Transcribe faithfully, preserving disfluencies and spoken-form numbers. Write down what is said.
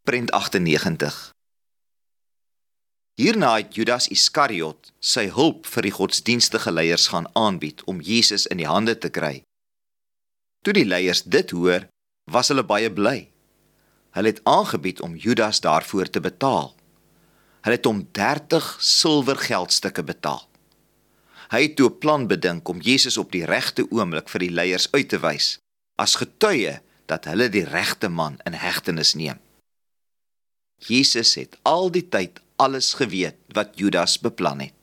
Prent agt en negentig. Hierna het Judas Iskariot sy hulp vir die godsdienstige leiers gaan aanbied om Jesus in die hande te kry. Toe die leiers dit hoor, was hulle baie bly. Hulle het aangebied om Judas daarvoor te betaal. Hulle het hom dertig silwergeldstukke betaal. Hy het toe 'n plan bedink om Jesus op die regte oomblik vir die leiers uit te wys, as getuie dat hulle die regte man in hegtenis neem. Jesus het al die tyd alles geweet wat Judas beplan het.